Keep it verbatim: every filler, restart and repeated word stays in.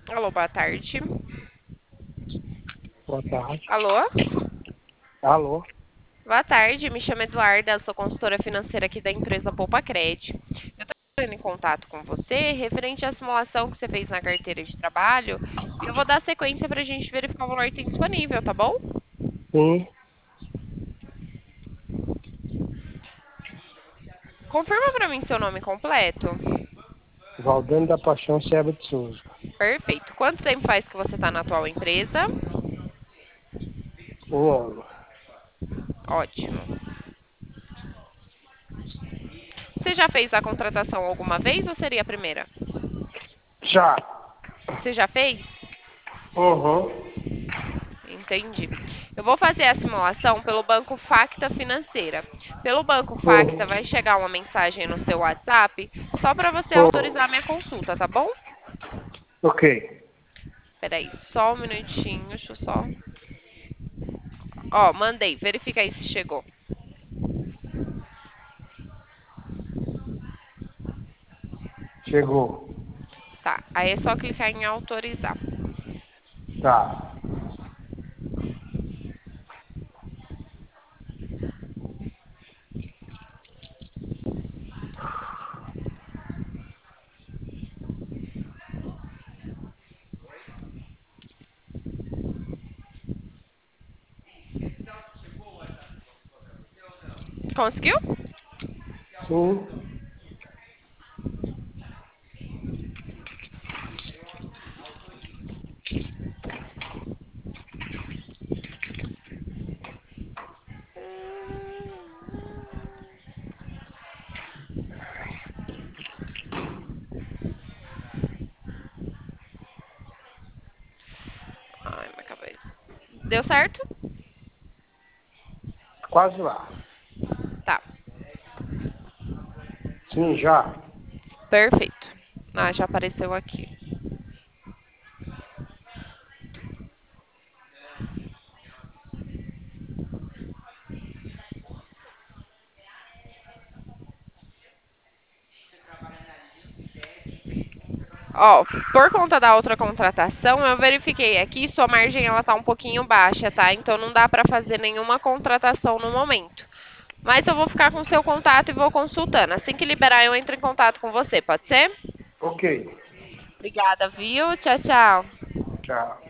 Alô, boa tarde. Boa tarde. Alô? Alô? Boa tarde, me chamo Eduarda, sou consultora financeira aqui da empresa Poupa Cred. Eu estou entrando em contato com você referente à simulação que você fez na carteira de trabalho e eu vou dar sequência para a gente verificar o valor que tem disponível, tá bom? Sim, Confirma para mim seu nome completo. Valdano da Paixão Serra de Souza. Perfeito. Quanto tempo faz que você está na atual empresa? Um ano. Ótimo. Você já fez a contratação alguma vez ou seria a primeira? Já. Você já fez? Uhum. Entendi. Eu vou fazer a simulação pelo banco Facta Financeira. Pelo banco Facta Uhum. vai chegar uma mensagem no seu WhatsApp só para você Uhum. autorizar a minha consulta, tá bom? Ok. Peraí, só um minutinho, deixa eu só. Ó, mandei, verifica aí se chegou. Chegou. Tá, aí é só clicar em autorizar. Tá. Conseguiu? Sim. Ai, minha cabeça. Deu certo? Quase lá. Tá, Sim, já. perfeito. Ah, já apareceu aqui. Ó, por conta da outra contratação, eu verifiquei aqui, sua margem ela tá um pouquinho baixa, tá? Então não dá para fazer nenhuma contratação no momento. Mas eu vou ficar com o seu contato e vou consultando. Assim que liberar, eu entro em contato com você, pode ser? Ok. Obrigada, viu? Tchau, tchau. Tchau.